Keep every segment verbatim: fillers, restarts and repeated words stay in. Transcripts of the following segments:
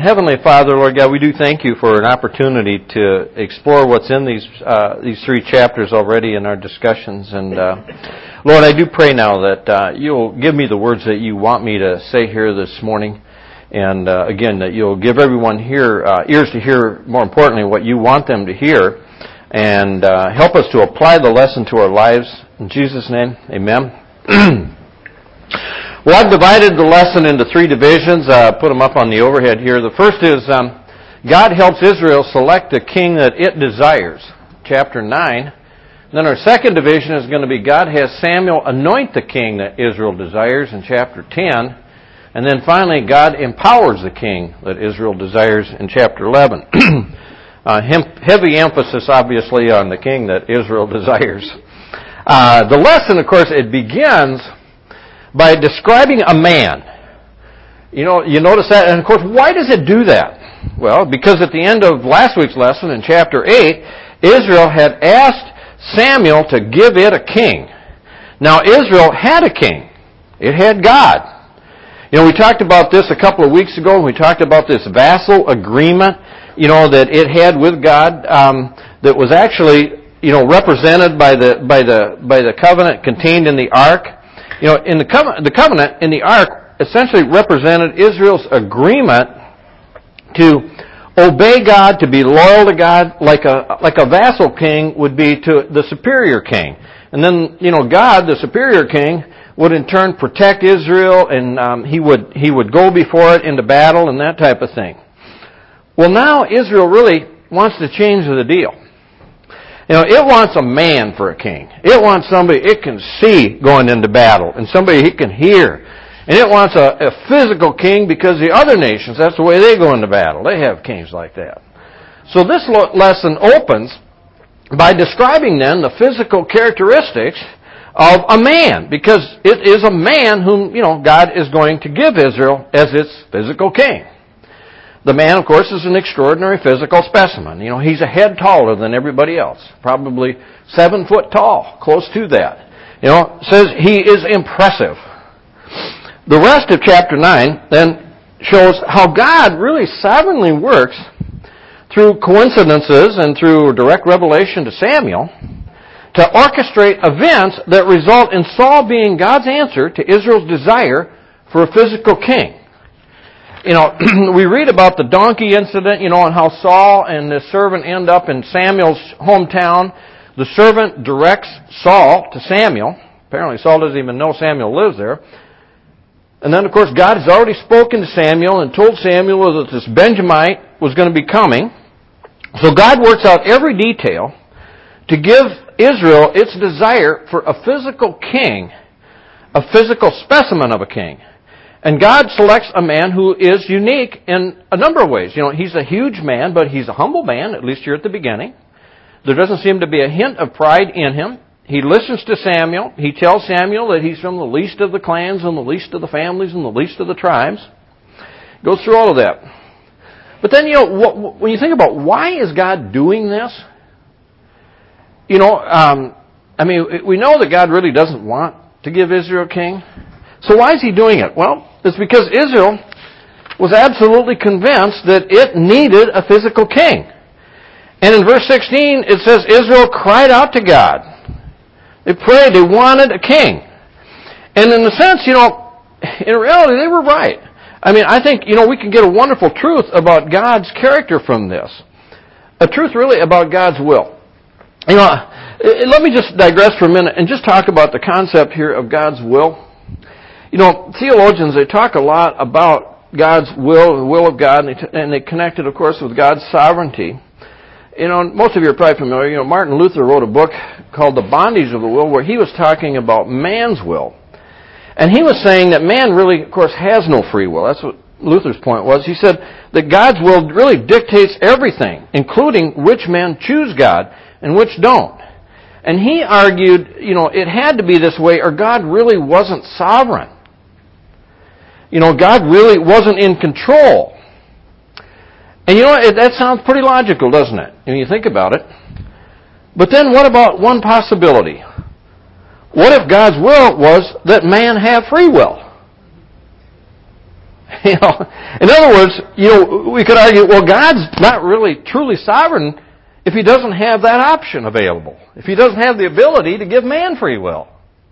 Heavenly Father, Lord God, we do thank you for an opportunity to explore what's in these uh, these three chapters already in our discussions. And uh, Lord, I do pray now that uh, you'll give me the words that you want me to say here this morning. And uh, again, that you'll give everyone here uh, ears to hear, more importantly, what you want them to hear. And uh, help us to apply the lesson to our lives. In Jesus' name, amen. Well, I've divided the lesson into three divisions. Uh, put them up on the overhead here. The first is um, God helps Israel select the king that it desires, chapter nine. Then our second division is going to be God has Samuel anoint the king that Israel desires, in chapter ten. And then finally, God empowers the king that Israel desires, in chapter eleven. uh, heavy emphasis, obviously, on the king that Israel desires. Uh, the lesson, of course, it begins by describing a man. You know, you notice that, and of course, why does it do that? Well, because at the end of last week's lesson, in chapter eight, Israel had asked Samuel to give it a king. Now, Israel had a king. It had God. You know, we talked about this a couple of weeks ago. We talked about this vassal agreement, you know, that it had with God, um, that was actually, you know, represented by the by the by the covenant contained in the ark. You know, in the covenant, the covenant in the ark essentially represented Israel's agreement to obey God, to be loyal to God, like a like a vassal king would be to the superior king. And then, you know, God, the superior king, would in turn protect Israel, and um, he would he would go before it into battle and that type of thing. Well, now Israel really wants to change the deal. You know, it wants a man for a king. It wants somebody it can see going into battle, and somebody it can hear. And it wants a, a physical king, because the other nations, that's the way they go into battle. They have kings like that. So this lesson opens by describing then the physical characteristics of a man, because it is a man whom, you know, God is going to give Israel as its physical king. The man, of course, is an extraordinary physical specimen. You know, he's a head taller than everybody else. Probably seven foot tall, close to that. You know, says he is impressive. The rest of chapter nine then shows how God really sovereignly works through coincidences and through direct revelation to Samuel to orchestrate events that result in Saul being God's answer to Israel's desire for a physical king. You know, we read about the donkey incident, you know, and how Saul and the servant end up in Samuel's hometown. The servant directs Saul to Samuel. Apparently Saul doesn't even know Samuel lives there. And then, of course, God has already spoken to Samuel and told Samuel that this Benjamite was going to be coming. So God works out every detail to give Israel its desire for a physical king, a physical specimen of a king. And God selects a man who is unique in a number of ways. You know, he's a huge man, but he's a humble man, at least here at the beginning. There doesn't seem to be a hint of pride in him. He listens to Samuel. He tells Samuel that he's from the least of the clans and the least of the families and the least of the tribes. Goes through all of that. But then, you know, when you think about why is God doing this? You know, um, I mean, we know that God really doesn't want to give Israel a king. So why is he doing it? Well, it's because Israel was absolutely convinced that it needed a physical king. And in verse sixteen, it says Israel cried out to God. They prayed. They wanted a king. And in a sense, you know, in reality, they were right. I mean, I think, you know, we can get a wonderful truth about God's character from this. A truth really about God's will. You know, let me just digress for a minute and just talk about the concept here of God's will. You know, theologians, they talk a lot about God's will, the will of God, and they, t- and they connect it, of course, with God's sovereignty. You know, most of you are probably familiar. You know, Martin Luther wrote a book called The Bondage of the Will, where he was talking about man's will. And he was saying that man really, of course, has no free will. That's what Luther's point was. He said that God's will really dictates everything, including which men choose God and which don't. And he argued, you know, it had to be this way or God really wasn't sovereign. You know, God really wasn't in control. And you know, it, that sounds pretty logical, doesn't it, when you think about it? But then what about one possibility? What if God's will was that man have free will? You know, in other words, you know, we could argue, well, God's not really truly sovereign if He doesn't have that option available, if He doesn't have the ability to give man free will.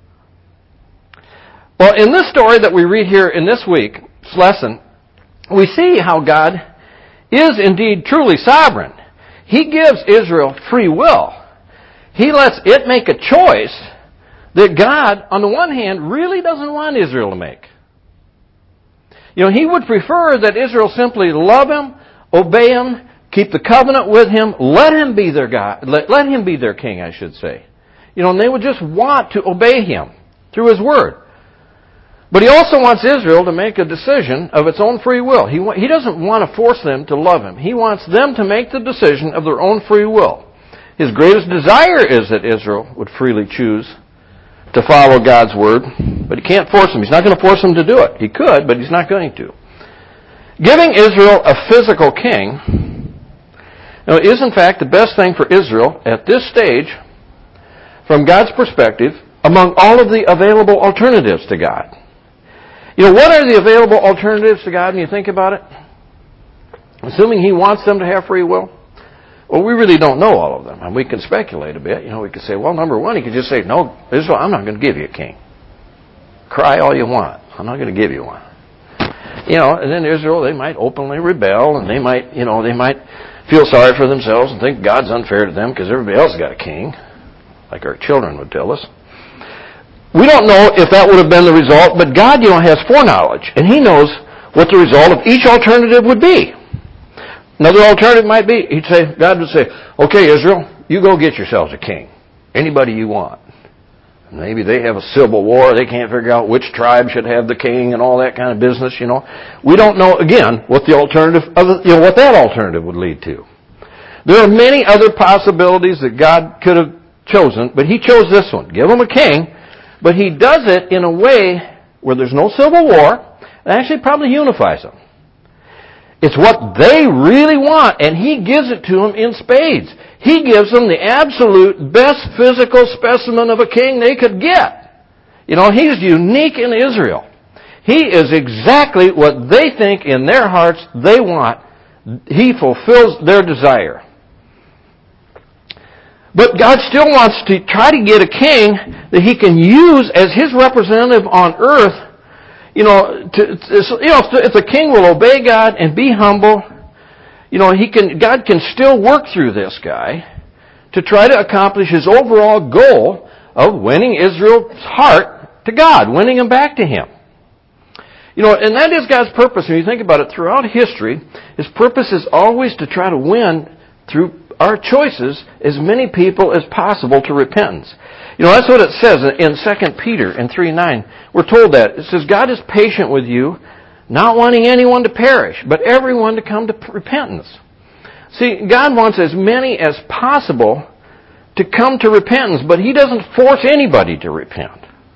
Well, in this story that we read here in this week's lesson, we see how God is indeed truly sovereign. He gives Israel free will. He lets it make a choice that God, on the one hand, really doesn't want Israel to make. You know, He would prefer that Israel simply love Him, obey Him, keep the covenant with Him, let Him be their God, let, let Him be their king, I should say. You know, and they would just want to obey Him through His Word. But He also wants Israel to make a decision of its own free will. He, he doesn't want to force them to love Him. He wants them to make the decision of their own free will. His greatest desire is that Israel would freely choose to follow God's Word, but He can't force them. He's not going to force them to do it. He could, but He's not going to. Giving Israel a physical king, you know, is in fact the best thing for Israel at this stage, from God's perspective, among all of the available alternatives to God. You know, what are the available alternatives to God when you think about it? Assuming He wants them to have free will? Well, we really don't know all of them, and we can speculate a bit. You know, we could say, well, number one, He could just say, no, Israel, I'm not going to give you a king. Cry all you want. I'm not going to give you one. You know, and then Israel, they might openly rebel, and they might, you know, they might feel sorry for themselves and think God's unfair to them because everybody else got a king, like our children would tell us. We don't know if that would have been the result, but God, you know, has foreknowledge, and He knows what the result of each alternative would be. Another alternative might be, He'd say, God would say, okay, Israel, you go get yourselves a king. Anybody you want. Maybe they have a civil war, they can't figure out which tribe should have the king and all that kind of business, you know. We don't know, again, what the alternative, you know, what that alternative would lead to. There are many other possibilities that God could have chosen, but He chose this one. Give them a king, but He does it in a way where there's no civil war, and actually probably unifies them. It's what they really want, and He gives it to them in spades. He gives them the absolute best physical specimen of a king they could get. You know, He's unique in Israel. He is exactly what they think in their hearts they want. He fulfills their desire. But God still wants to try to get a king that He can use as His representative on earth. You know, to, to, you know, if the king will obey God and be humble, you know, he can. God can still work through this guy to try to accomplish His overall goal of winning Israel's heart to God, winning them back to Him. You know, and that is God's purpose. When you think about it, throughout history, His purpose is always to try to win through our choices as many people as possible to repentance. You know, that's what it says in Second Peter in three nine. We're told that. It says, God is patient with you, not wanting anyone to perish, but everyone to come to repentance. See, God wants as many as possible to come to repentance, but He doesn't force anybody to repent.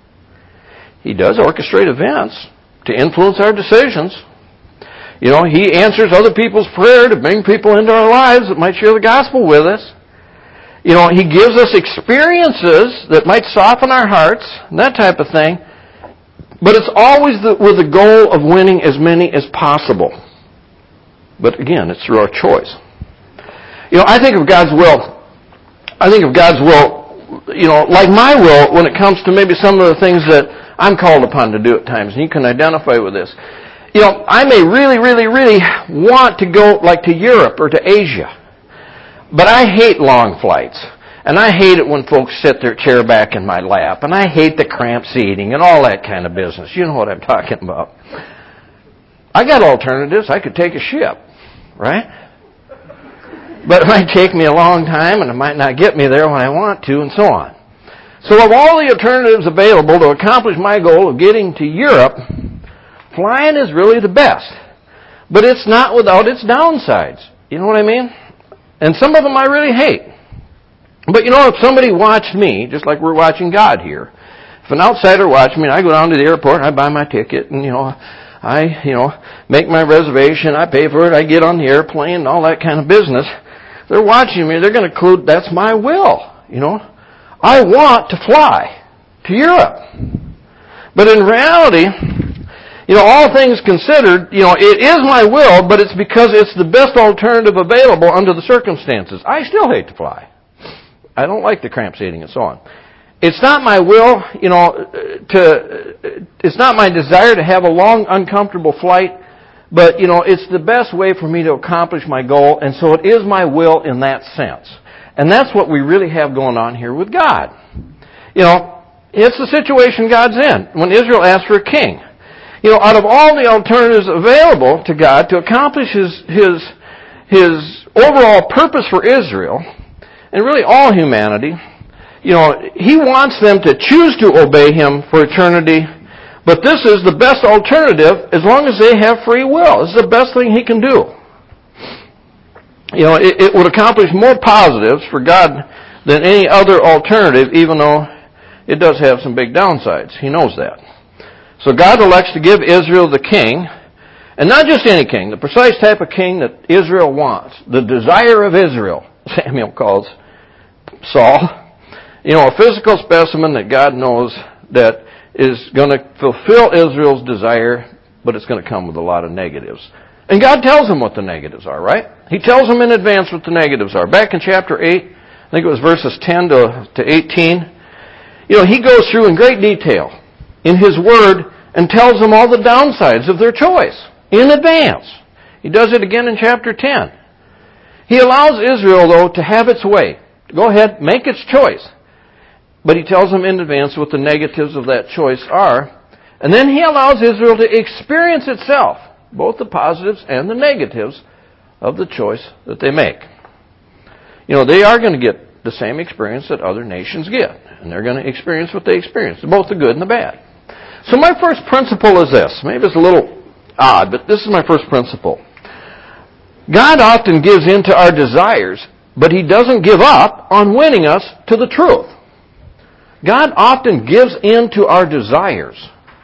He does orchestrate events to influence our decisions. You know, He answers other people's prayer to bring people into our lives that might share the gospel with us. You know, He gives us experiences that might soften our hearts, and that type of thing. But it's always the, with the goal of winning as many as possible. But again, it's through our choice. You know, I think of God's will, I think of God's will, you know, like my will when it comes to maybe some of the things that I'm called upon to do at times. And you can identify with this. You know, I may really, really, really want to go like to Europe or to Asia. But I hate long flights. And I hate it when folks sit their chair back in my lap. And I hate the cramped seating and all that kind of business. You know what I'm talking about. I got alternatives. I could take a ship, right? But it might take me a long time and it might not get me there when I want to and so on. So of all the alternatives available to accomplish my goal of getting to Europe, flying is really the best. But it's not without its downsides. You know what I mean? And some of them I really hate. But you know, if somebody watched me, just like we're watching God here, if an outsider watched me and I go down to the airport and I buy my ticket and, you know, I, you know, make my reservation, I pay for it, I get on the airplane and all that kind of business, they're watching me, they're going to conclude that's my will, you know. I want to fly to Europe. But in reality, You know, all things considered, you know, it is my will, but it's because it's the best alternative available under the circumstances. I still hate to fly. I don't like the cramp seating and so on. It's not my will, you know, to, it's not my desire to have a long, uncomfortable flight, but, you know, it's the best way for me to accomplish my goal, and so it is my will in that sense. And that's what we really have going on here with God. You know, it's the situation God's in. When Israel asked for a king, you know, out of all the alternatives available to God to accomplish His, His, His overall purpose for Israel, and really all humanity, you know, He wants them to choose to obey Him for eternity, but this is the best alternative as long as they have free will. This is the best thing He can do. You know, it, it would accomplish more positives for God than any other alternative, even though it does have some big downsides. He knows that. So God elects to give Israel the king, and not just any king, the precise type of king that Israel wants. The desire of Israel, Samuel calls Saul. You know, a physical specimen that God knows that is going to fulfill Israel's desire, but it's going to come with a lot of negatives. And God tells them what the negatives are, right? He tells them in advance what the negatives are. Back in chapter eight, I think it was verses ten to eighteen, you know, He goes through in great detail in His Word and tells them all the downsides of their choice in advance. He does it again in chapter ten. He allows Israel, though, to have its way. Go ahead, make its choice. But He tells them in advance what the negatives of that choice are. And then He allows Israel to experience itself, both the positives and the negatives of the choice that they make. You know, they are going to get the same experience that other nations get. And they're going to experience what they experience, both the good and the bad. So my first principle is this. Maybe it's a little odd, but this is my first principle. God often gives in to our desires, but He doesn't give up on winning us to the truth. God often gives in to our desires,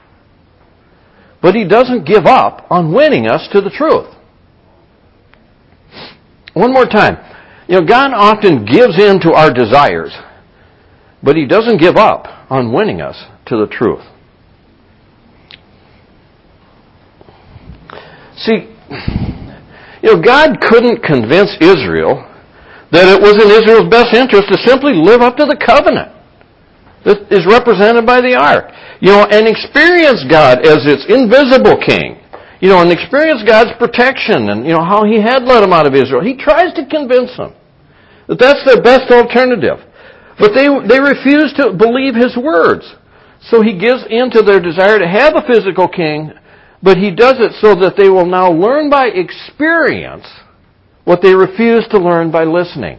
but He doesn't give up on winning us to the truth. One more time. You know, God often gives in to our desires, but He doesn't give up on winning us to the truth. See, you know, God couldn't convince Israel that it was in Israel's best interest to simply live up to the covenant that is represented by the ark. You know, and experience God as its invisible king. You know, and experience God's protection and, you know, how He had led them out of Israel. He tries to convince them that that's their best alternative. But they, they refuse to believe His words. So He gives in to their desire to have a physical king, but He does it so that they will now learn by experience what they refuse to learn by listening.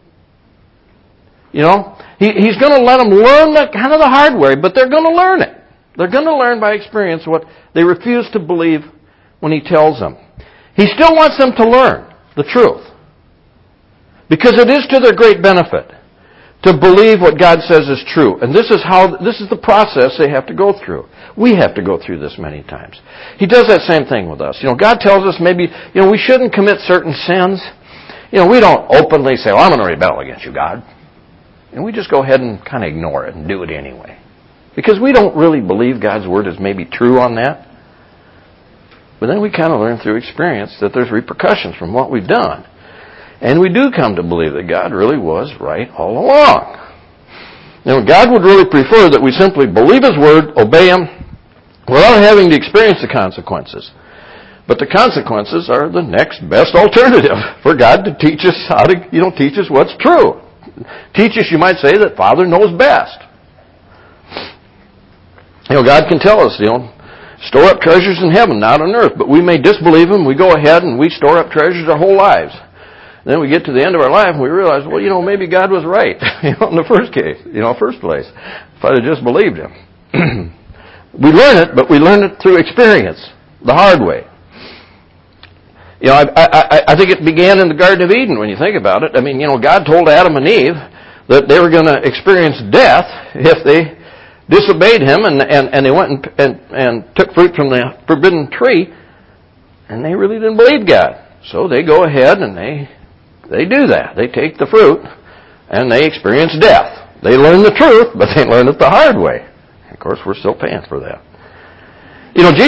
You know, he, He's going to let them learn the, kind of the hard way, but they're going to learn it. They're going to learn by experience what they refuse to believe when He tells them. He still wants them to learn the truth, because it is to their great benefit to believe what God says is true. And this is how, this is the process they have to go through. We have to go through this many times. He does that same thing with us. You know, God tells us maybe, you know, we shouldn't commit certain sins. You know, we don't openly say, well, I'm going to rebel against you, God. And we just go ahead and kind of ignore it and do it anyway. Because we don't really believe God's Word is maybe true on that. But then we kind of learn through experience that there's repercussions from what we've done. And we do come to believe that God really was right all along. Now, God would really prefer that we simply believe His Word, obey Him, without having to experience the consequences. But the consequences are the next best alternative for God to teach us how to, you know, teach us what's true. Teach us, you might say, that Father knows best. You know, God can tell us, you know, store up treasures in heaven, not on earth. But we may disbelieve Him. We go ahead and we store up treasures our whole lives. Then we get to the end of our life and we realize, well, you know, maybe God was right, you know, in the first case, you know, first place. If I'd have just believed Him. We learn it, but we learn it through experience, the hard way. You know, I, I, I think it began in the Garden of Eden when you think about it. I mean, you know, God told Adam and Eve that they were going to experience death if they disobeyed Him, and, and, and they went and, and, and took fruit from the forbidden tree, and they really didn't believe God. So they go ahead and they they do that. They take the fruit, and they experience death. They learn the truth, but they learn it the hard way. Of course, we're still paying for that. You know, Jesus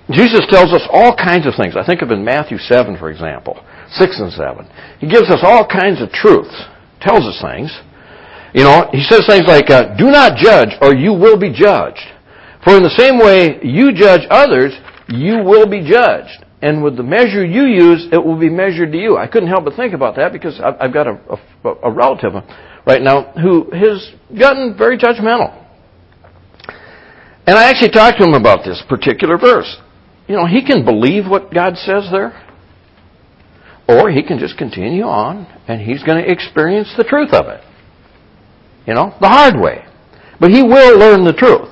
Jesus tells us all kinds of things. I think of in Matthew seven, for example, six and seven. He gives us all kinds of truths, tells us things. You know, he says things like, uh, do not judge or you will be judged. For in the same way you judge others, you will be judged. And with the measure you use, it will be measured to you. I couldn't help but think about that because I've got a, a, a relative right now who has gotten very judgmental. And I actually talked to him about this particular verse. You know, he can believe what God says there, or he can just continue on and he's going to experience the truth of it. You know, the hard way. But he will learn the truth.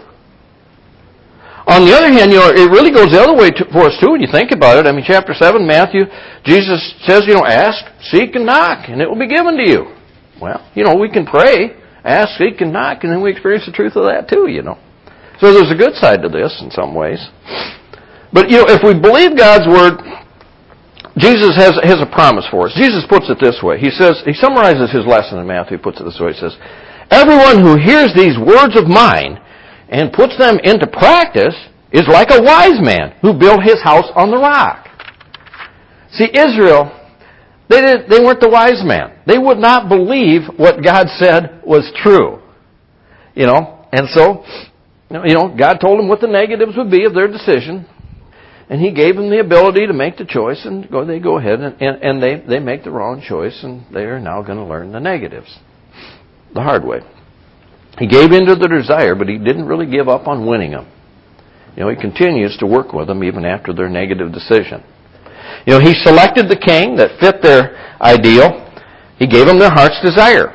On the other hand, you know, it really goes the other way to, for us too when you think about it. I mean, chapter seven, Matthew, Jesus says, you know, ask, seek, and knock, and it will be given to you. Well, you know, we can pray, ask, seek, and knock, and then we experience the truth of that too, you know. So there's a good side to this in some ways. But, you know, if we believe God's Word, Jesus has, has a promise for us. Jesus puts it this way. He says, he summarizes his lesson in Matthew, he puts it this way. He says, everyone who hears these words of mine and puts them into practice is like a wise man who built his house on the rock. See, Israel, they did, they weren't the wise man. They would not believe what God said was true. You know, and so, you know, God told them what the negatives would be of their decision, and He gave them the ability to make the choice, and go, they go ahead and, and, and they, they make the wrong choice, and they are now going to learn the negatives the hard way. He gave in to the desire, but he didn't really give up on winning them. You know, he continues to work with them even after their negative decision. You know, he selected the king that fit their ideal. He gave them their heart's desire.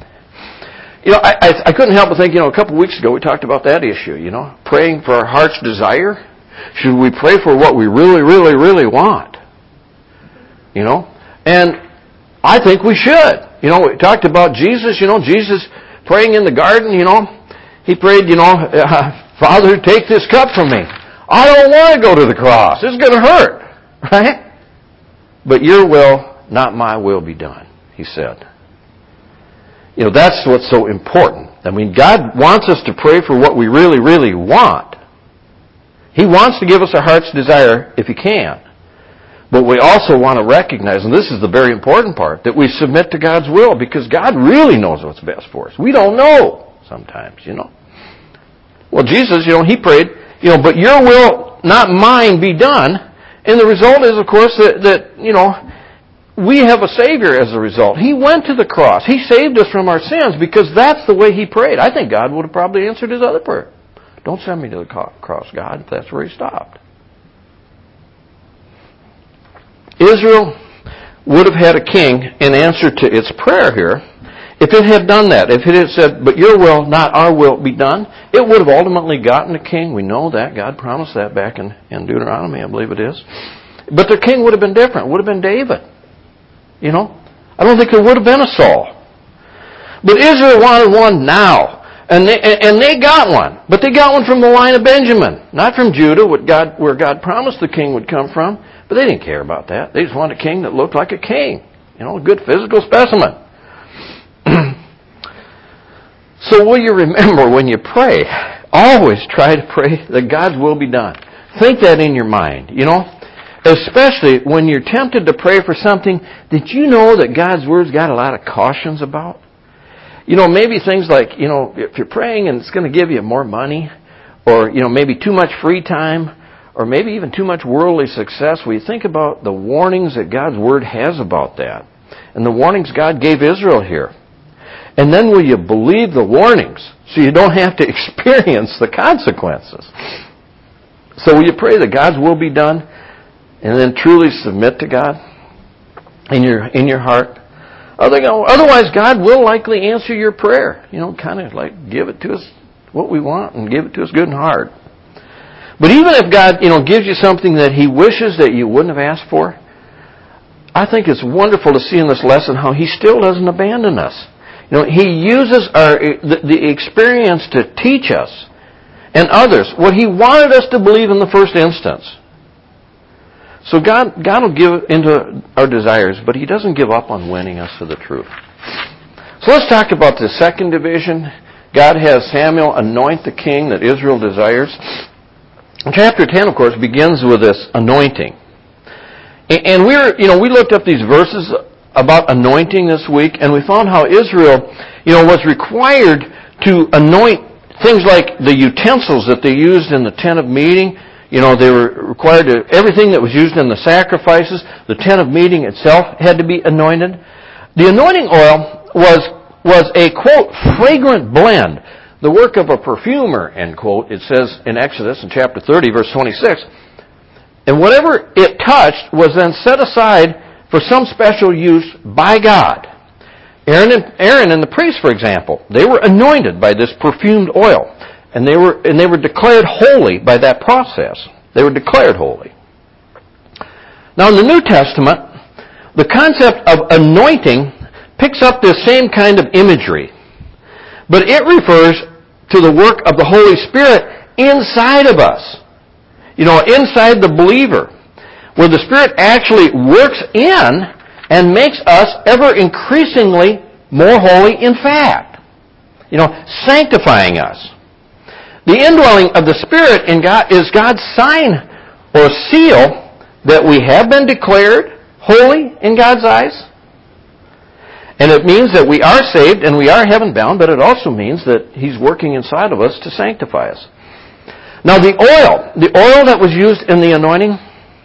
You know, I, I, I couldn't help but think, you know, a couple of weeks ago we talked about that issue, you know, praying for our heart's desire. Should we pray for what we really, really, really want? You know, and I think we should. You know, we talked about Jesus, you know, Jesus praying in the garden, you know, he prayed, you know, uh, Father, take this cup from me. I don't want to go to the cross. It's going to hurt, right? But your will, not my will, be done, he said. You know, that's what's so important. I mean, God wants us to pray for what we really, really want. He wants to give us our heart's desire if He can. But we also want to recognize, and this is the very important part, that we submit to God's will, because God really knows what's best for us. We don't know sometimes, you know. Well, Jesus, you know, He prayed, you know, but your will, not mine, be done. And the result is, of course, that, that, you know, we have a Savior as a result. He went to the cross. He saved us from our sins because that's the way He prayed. I think God would have probably answered His other prayer. Don't send me to the cross, God, if that's where He stopped. Israel would have had a king in answer to its prayer here if it had done that. If it had said, but your will, not our will, be done, it would have ultimately gotten a king. We know that. God promised that back in, in Deuteronomy, I believe it is. But their king would have been different. It would have been David. You know? I don't think there would have been a Saul. But Israel wanted one now. And they, and they got one. But they got one from the line of Benjamin. Not from Judah, what God, where God promised the king would come from. But they didn't care about that. They just wanted a king that looked like a king. You know, a good physical specimen. So will you remember when you pray, always try to pray that God's will be done. Think that in your mind, you know. Especially when you're tempted to pray for something that you know that God's Word's got a lot of cautions about. You know, maybe things like, you know, if you're praying and it's going to give you more money, or, you know, maybe too much free time, or maybe even too much worldly success, we think about the warnings that God's Word has about that. And the warnings God gave Israel here. And then will you believe the warnings so you don't have to experience the consequences? So will you pray that God's will be done and then truly submit to God in your in your heart? Otherwise, God will likely answer your prayer. You know, kind of like give it to us what we want and give it to us good and hard. But even if God, you know, gives you something that He wishes that you wouldn't have asked for, I think it's wonderful to see in this lesson how He still doesn't abandon us. You know, He uses our the, the experience to teach us and others what He wanted us to believe in the first instance. So God, God will give into our desires, but He doesn't give up on winning us to the truth. So let's talk about the second division. God has Samuel anoint the king that Israel desires. chapter ten, of course, begins with this anointing. And we're, you know, we looked up these verses about anointing this week, and we found how Israel, you know, was required to anoint things like the utensils that they used in the tent of meeting. You know, they were required to, everything that was used in the sacrifices, the tent of meeting itself had to be anointed. The anointing oil was, was a, quote, fragrant blend, the work of a perfumer, end quote. It says in Exodus in chapter thirty, verse twenty-six. And whatever it touched was then set aside for some special use by God. Aaron and, Aaron and the priests, for example, they were anointed by this perfumed oil. And they were, and they were declared holy by that process. They were declared holy. Now in the New Testament, the concept of anointing picks up this same kind of imagery. But it refers to the work of the Holy Spirit inside of us. You know, inside the believer, where the Spirit actually works in and makes us ever increasingly more holy in fact. You know, sanctifying us. The indwelling of the Spirit in God is God's sign or seal that we have been declared holy in God's eyes. And it means that we are saved and we are heaven-bound, but it also means that He's working inside of us to sanctify us. Now the oil, the oil that was used in the anointing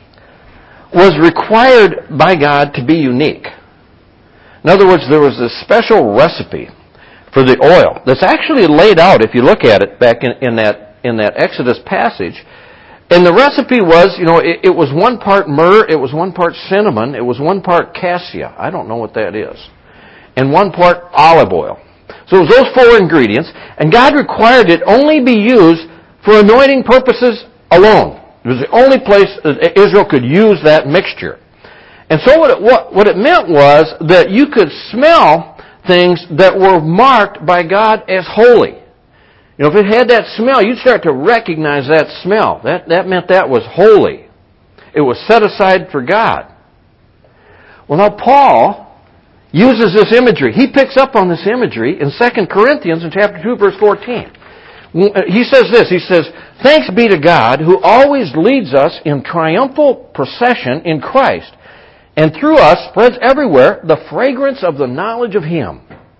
was required by God to be unique. In other words, there was a special recipe for the oil that's actually laid out, if you look at it back in, in that in that Exodus passage. And the recipe was, you know, it, it was one part myrrh, it was one part cinnamon, it was one part cassia. I don't know what that is. And one part olive oil. So it was those four ingredients, and God required it only be used for anointing purposes alone. It was the only place that Israel could use that mixture. And so what it, what, what it meant was that you could smell things that were marked by God as holy. You know, if it had that smell, you'd start to recognize that smell. That, that meant that was holy. It was set aside for God. Well, now Paul uses this imagery. He picks up on this imagery in Second Corinthians in chapter two, verse fourteen. He says this, he says, "Thanks be to God who always leads us in triumphal procession in Christ, and through us spreads everywhere the fragrance of the knowledge of Him.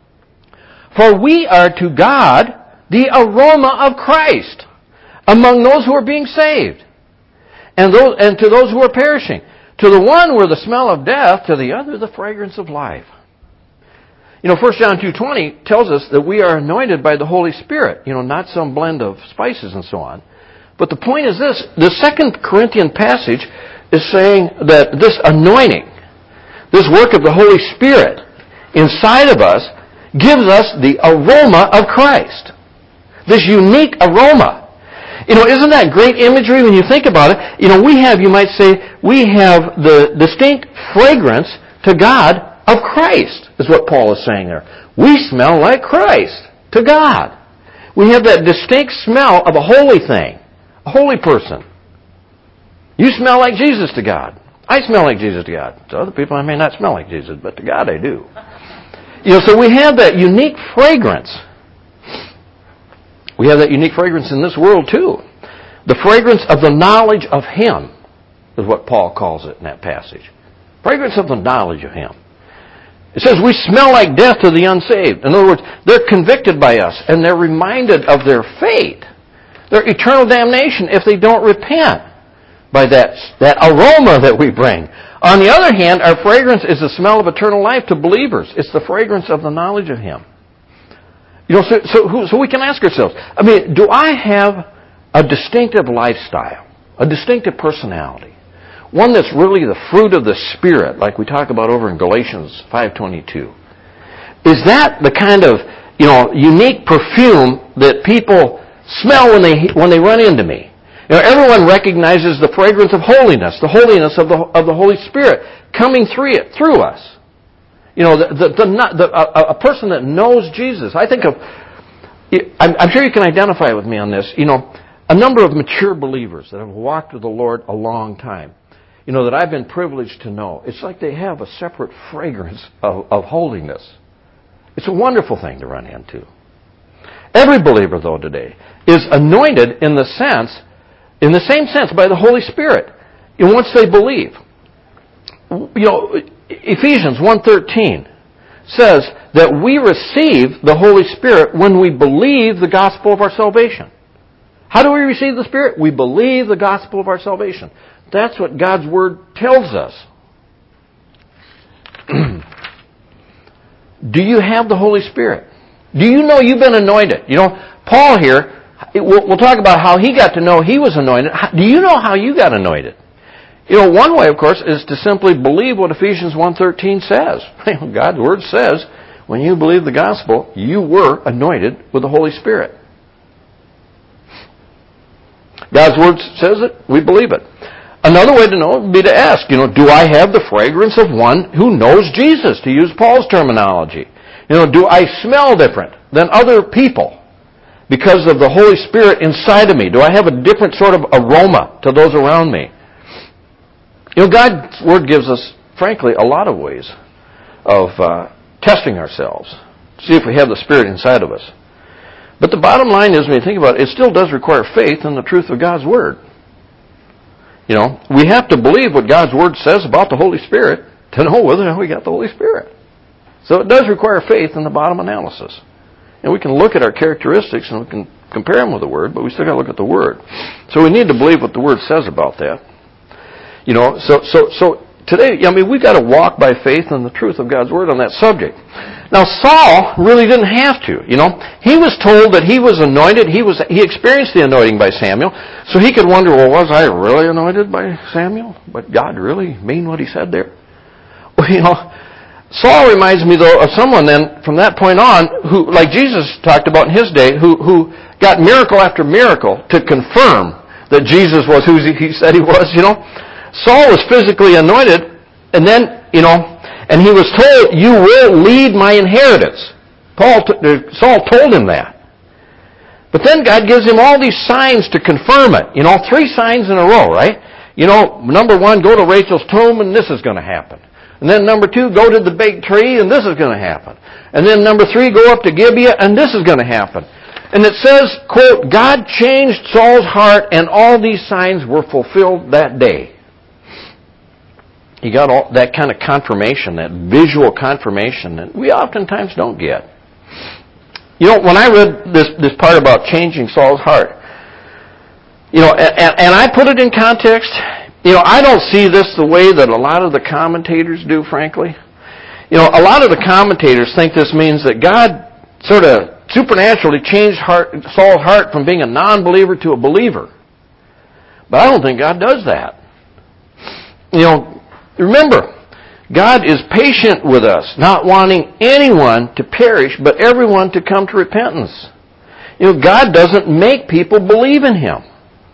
For we are to God the aroma of Christ among those who are being saved, and those, and to those who are perishing. To the one we're the smell of death, to the other the fragrance of life." You know, First John two twenty tells us that we are anointed by the Holy Spirit. You know, not some blend of spices and so on. But the point is this, the Second Corinthian passage is saying that this anointing, this work of the Holy Spirit inside of us, gives us the aroma of Christ. This unique aroma. You know, isn't that great imagery when you think about it? You know, we have, you might say, we have the distinct fragrance to God of Christ, is what Paul is saying there. We smell like Christ to God. We have that distinct smell of a holy thing, a holy person. You smell like Jesus to God. I smell like Jesus to God. To other people, I may not smell like Jesus, but to God I do. You know, so we have that unique fragrance. We have that unique fragrance in this world too. The fragrance of the knowledge of Him is what Paul calls it in that passage. Fragrance of the knowledge of Him. It says we smell like death to the unsaved. In other words, they're convicted by us and they're reminded of their fate, their eternal damnation if they don't repent by that, that aroma that we bring. On the other hand, our fragrance is the smell of eternal life to believers. It's the fragrance of the knowledge of Him. You know, so, so, so we can ask ourselves, I mean, do I have a distinctive lifestyle, a distinctive personality? One that's really the fruit of the Spirit, like we talk about over in Galatians five twenty-two. Is that the kind of, you know, unique perfume that people smell when they when they run into me? You know, everyone recognizes the fragrance of holiness, the holiness of the of the Holy Spirit coming through it through us. You know, the the, the, the a, a person that knows Jesus. I think of, I'm, I'm sure you can identify with me on this. You know, a number of mature believers that have walked with the Lord a long time. You know, that I've been privileged to know. It's like they have a separate fragrance of, of holiness. It's a wonderful thing to run into. Every believer, though, today is anointed in the sense In the same sense, by the Holy Spirit, you know, once they believe. You know, Ephesians one thirteen says that we receive the Holy Spirit when we believe the gospel of our salvation. How do we receive the Spirit? We believe the gospel of our salvation. That's what God's Word tells us. Do you have the Holy Spirit? Do you know you've been anointed? You know, Paul here, we'll, we'll talk about how he got to know he was anointed. Do you know how you got anointed? You know, one way, of course, is to simply believe what Ephesians one thirteen says. God's Word says, when you believe the gospel, you were anointed with the Holy Spirit. God's Word says it, we believe it. Another way to know it would be to ask, you know, do I have the fragrance of one who knows Jesus, to use Paul's terminology? You know, do I smell different than other people because of the Holy Spirit inside of me? Do I have a different sort of aroma to those around me? You know, God's Word gives us, frankly, a lot of ways of uh, testing ourselves, see if we have the Spirit inside of us. But the bottom line is, when you think about it, it still does require faith in the truth of God's Word. You know, we have to believe what God's Word says about the Holy Spirit to know whether or not we got the Holy Spirit. So it does require faith in the bottom analysis. And we can look at our characteristics and we can compare them with the Word, but we still got to look at the Word. So we need to believe what the Word says about that. You know, so so so today, I mean, we've got to walk by faith in the truth of God's Word on that subject. Now, Saul really didn't have to, you know. He was told that he was anointed. He was he experienced the anointing by Samuel. So he could wonder, well, was I really anointed by Samuel? But God really mean what he said there? Well, you know, Saul reminds me, though, of someone then, from that point on, who, like Jesus talked about in his day, who, who got miracle after miracle to confirm that Jesus was who he said he was, you know. Saul was physically anointed, and then, you know, and he was told, you will lead my inheritance. Paul, Saul told him that. But then God gives him all these signs to confirm it. You know, three signs in a row, right? You know, number one, go to Rachel's tomb and this is going to happen. And then number two, go to the big tree and this is going to happen. And then number three, go up to Gibeah and this is going to happen. And it says, quote, God changed Saul's heart and all these signs were fulfilled that day. You got all that kind of confirmation, that visual confirmation that we oftentimes don't get. You know, when I read this this part about changing Saul's heart, you know, and, and I put it in context, you know, I don't see this the way that a lot of the commentators do, frankly. You know, a lot of the commentators think this means that God sort of supernaturally changed heart, Saul's heart from being a non-believer to a believer. But I don't think God does that. You know, remember, God is patient with us, not wanting anyone to perish, but everyone to come to repentance. You know, God doesn't make people believe in Him.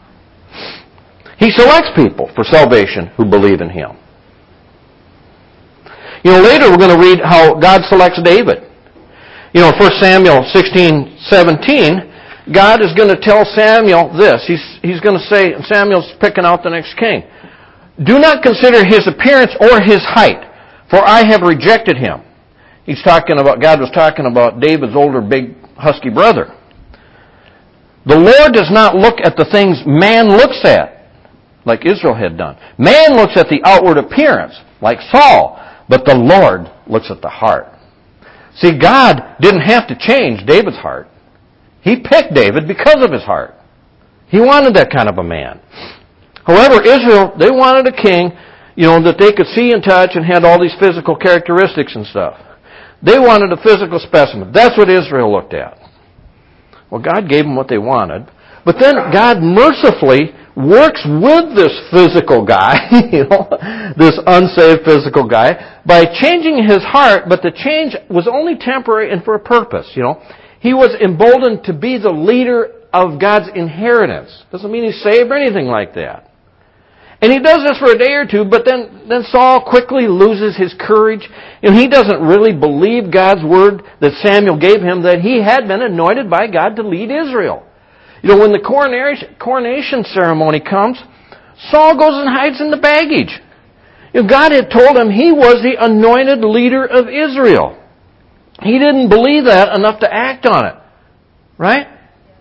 He selects people for salvation who believe in Him. You know, later we're going to read how God selects David. You know, First Samuel sixteen seventeen, God is going to tell Samuel this. He's, he's going to say, Samuel's picking out the next king. Do not consider his appearance or his height, for I have rejected him. He's talking about, God was talking about David's older, big, husky brother. The Lord does not look at the things man looks at, like Israel had done. Man looks at the outward appearance, like Saul, but the Lord looks at the heart. See, God didn't have to change David's heart. He picked David because of his heart. He wanted that kind of a man. However, Israel, they wanted a king, you know, that they could see and touch and had all these physical characteristics and stuff. They wanted a physical specimen. That's what Israel looked at. Well, God gave them what they wanted. But then God mercifully works with this physical guy, you know, this unsaved physical guy, by changing his heart, but the change was only temporary and for a purpose, you know. He was emboldened to be the leader of God's inheritance. Doesn't mean he's saved or anything like that. And he does this for a day or two, but then, then Saul quickly loses his courage. And he doesn't really believe God's word that Samuel gave him, that he had been anointed by God to lead Israel. You know, when the coronation, coronation ceremony comes, Saul goes and hides in the baggage. You know, God had told him he was the anointed leader of Israel. He didn't believe that enough to act on it. Right?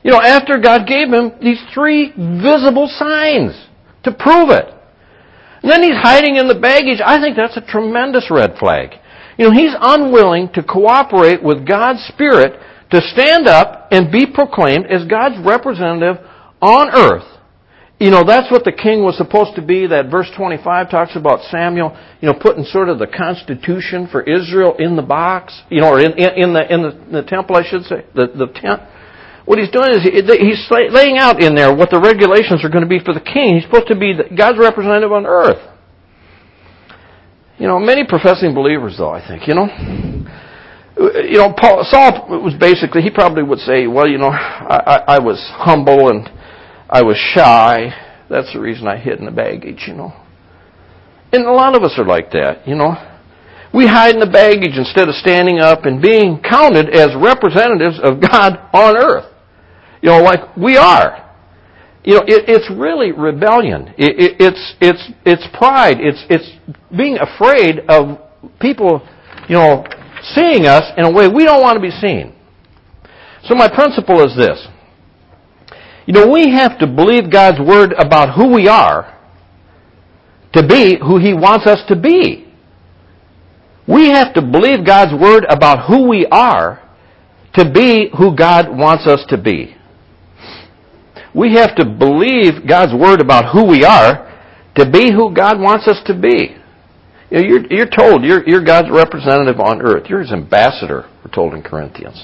You know, after God gave him these three visible signs to prove it. And then he's hiding in the baggage. I think that's a tremendous red flag. You know, he's unwilling to cooperate with God's Spirit to stand up and be proclaimed as God's representative on earth. You know, that's what the king was supposed to be. That verse twenty-five talks about Samuel, you know, putting sort of the constitution for Israel in the box, you know, or in, in, in, the, in, the, in the temple, I should say, the, the tent. What he's doing is he, he's laying out in there what the regulations are going to be for the king. He's supposed to be God's representative on earth. You know, many professing believers, though, I think, you know, you know, Paul, Saul was basically, he probably would say, well, you know, I, I, I was humble and I was shy. That's the reason I hid in the baggage, you know. And a lot of us are like that, you know. We hide in the baggage instead of standing up and being counted as representatives of God on earth. You know, like we are. You know, it, it's really rebellion. It, it, it's it's it's pride. It's it's being afraid of people, you know, seeing us in a way we don't want to be seen. So my principle is this. You know, we have to believe God's word about who we are to be who He wants us to be. We have to believe God's word about who we are to be who God wants us to be. We have to believe God's word about who we are to be who God wants us to be. You know, you're, you're told you're, you're God's representative on earth. You're His ambassador, we're told in Corinthians.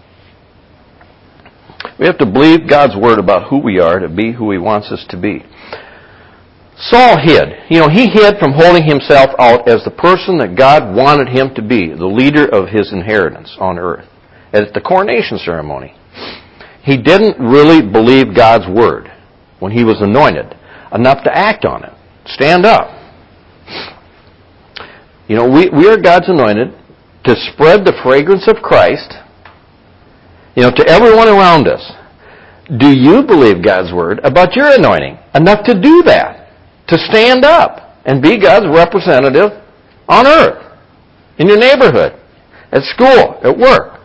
We have to believe God's word about who we are to be who He wants us to be. Saul hid. You know, he hid from holding himself out as the person that God wanted him to be, the leader of His inheritance on earth. At the coronation ceremony, he didn't really believe God's word when he was anointed enough to act on it. Stand up. You know, we, we are God's anointed to spread the fragrance of Christ, you know, to everyone around us. Do you believe God's word about your anointing enough to do that? To stand up and be God's representative on earth, in your neighborhood, at school, at work.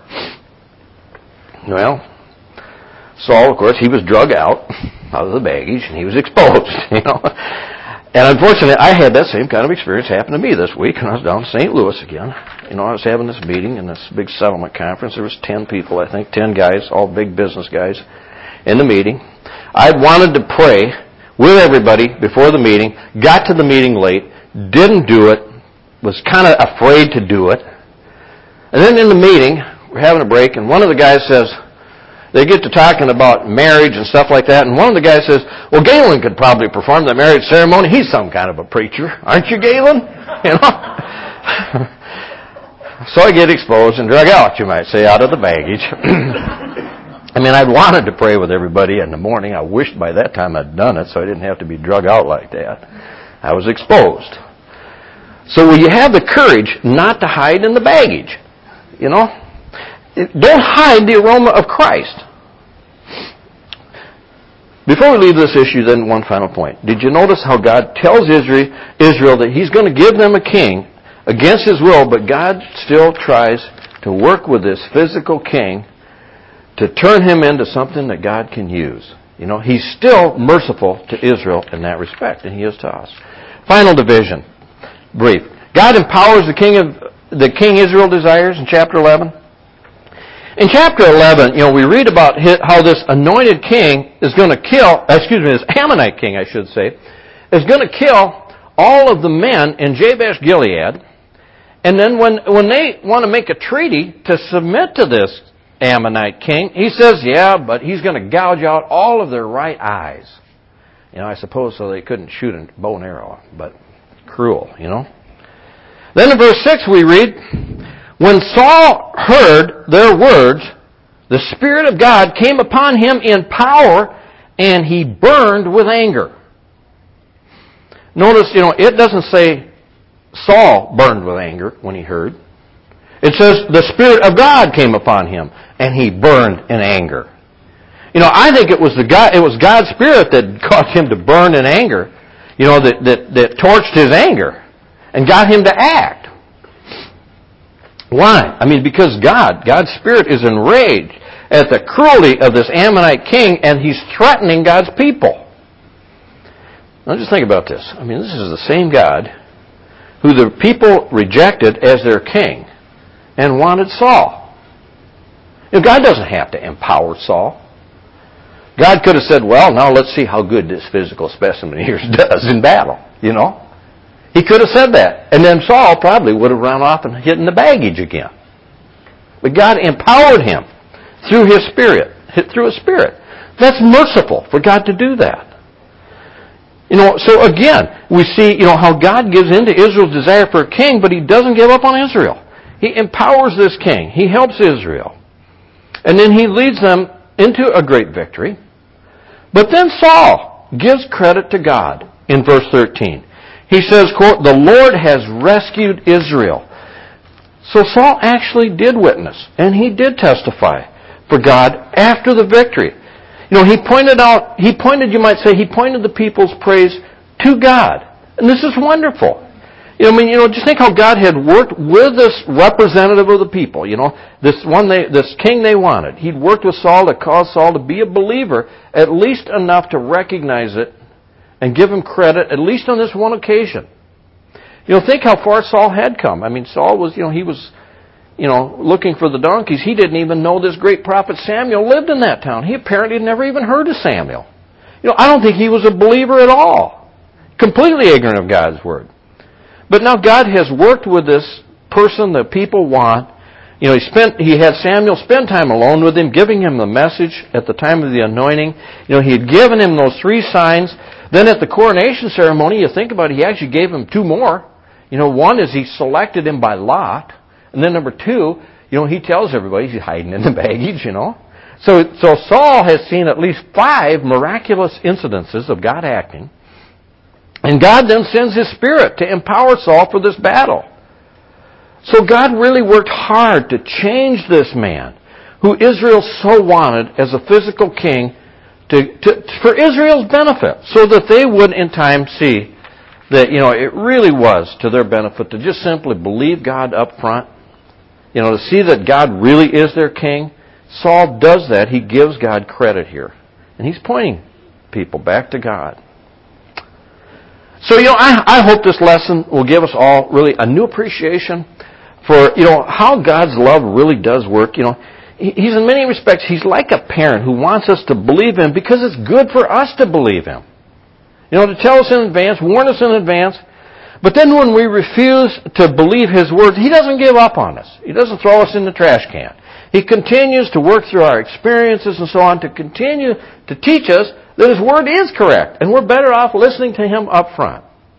Well, Saul, of course, he was drug out, out of the baggage, and he was exposed, you know. And unfortunately, I had that same kind of experience happen to me this week when I was down in Saint Louis again. You know, I was having this meeting in this big settlement conference. There was ten people, I think, ten guys, all big business guys, in the meeting. I had wanted to pray with everybody before the meeting, got to the meeting late, didn't do it, was kind of afraid to do it. And then in the meeting, we're having a break, and one of the guys says, they get to talking about marriage and stuff like that, and one of the guys says, well, Galen could probably perform the marriage ceremony. He's some kind of a preacher. Aren't you, Galen? You know? So I get exposed and drug out, you might say, out of the baggage. I mean, I'd wanted to pray with everybody in the morning. I wished by that time I'd done it so I didn't have to be drug out like that. I was exposed. So will you have the courage not to hide in the baggage? You know? Don't hide the aroma of Christ. Before we leave this issue, then one final point. Did you notice how God tells Israel, Israel that He's going to give them a king against His will, but God still tries to work with this physical king to turn him into something that God can use. You know, He's still merciful to Israel in that respect, and He is to us. Final division, brief. God empowers the king of the king Israel desires in chapter eleven. In chapter eleven, you know, we read about how this anointed king is going to kill, excuse me, this Ammonite king, I should say, is going to kill all of the men in Jabesh Gilead. And then when when they want to make a treaty to submit to this Ammonite king, he says, yeah, but he's going to gouge out all of their right eyes. You know, I suppose so they couldn't shoot a bow and arrow, but cruel, you know. Then in verse six we read, when Saul heard their words, the Spirit of God came upon him in power, and he burned with anger. Notice, you know, it doesn't say Saul burned with anger when he heard. It says the Spirit of God came upon him, and he burned in anger. You know, I think it was the God, it was God's Spirit that caused him to burn in anger. You know, that, that, that torched his anger and got him to act. Why? I mean, because God, God's Spirit is enraged. at the cruelty of this Ammonite king, and he's threatening God's people. Now just think about this. I mean, this is the same God who the people rejected as their king and wanted Saul. You know, God doesn't have to empower Saul. God could have said, well, now let's see how good this physical specimen here does in battle, you know. He could have said that. And then Saul probably would have run off and hidden the baggage again. But God empowered him through His Spirit, through His Spirit. That's merciful for God to do that. You know, so again, we see, you know, how God gives in to Israel's desire for a king, but He doesn't give up on Israel. He empowers this king. He helps Israel. And then He leads them into a great victory. But then Saul gives credit to God in verse thirteen. He says, quote, "The Lord has rescued Israel." So Saul actually did witness, and he did testify for God after the victory. You know, he pointed out, he pointed, you might say, he pointed the people's praise to God. And this is wonderful. You know, I mean, you know, just think how God had worked with this representative of the people, you know, this one they, this king they wanted. He'd worked with Saul to cause Saul to be a believer, at least enough to recognize it and give him credit, at least on this one occasion. You know, think how far Saul had come. I mean, Saul was, you know, he was, you know, looking for the donkeys. He didn't even know this great prophet Samuel lived in that town. He apparently had never even heard of Samuel. You know, I don't think he was a believer at all. Completely ignorant of God's word. But now God has worked with this person that people want. You know, he spent, he had Samuel spend time alone with him, giving him the message at the time of the anointing. You know, he had given him those three signs. Then at the coronation ceremony, you think about it, he actually gave him two more. You know, one is he selected him by lot. And then number two, you know, he tells everybody he's hiding in the baggage, you know. So, so Saul has seen at least five miraculous incidences of God acting. And God then sends His Spirit to empower Saul for this battle. So God really worked hard to change this man, who Israel so wanted as a physical king, to, to, for Israel's benefit, so that they would in time see that, you know, it really was to their benefit to just simply believe God up front, you know, to see that God really is their king. Saul does that. He gives God credit here. And he's pointing people back to God. So, you know, I, I hope this lesson will give us all really a new appreciation for, you know, how God's love really does work. You know, He's in many respects, He's like a parent who wants us to believe Him because it's good for us to believe Him. You know, to tell us in advance, warn us in advance. But then when we refuse to believe His words, He doesn't give up on us. He doesn't throw us in the trash can. He continues to work through our experiences and so on to continue to teach us that His Word is correct, and we're better off listening to Him up front.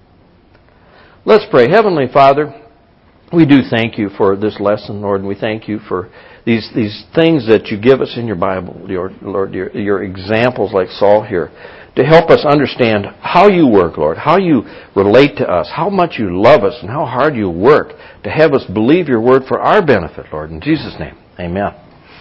Let's pray. Heavenly Father, we do thank You for this lesson, Lord, and we thank You for these these things that You give us in Your Bible, your, Lord, your, your examples like Saul here, to help us understand how You work, Lord, how You relate to us, how much You love us, and how hard You work to have us believe Your Word for our benefit, Lord. In Jesus' name, amen.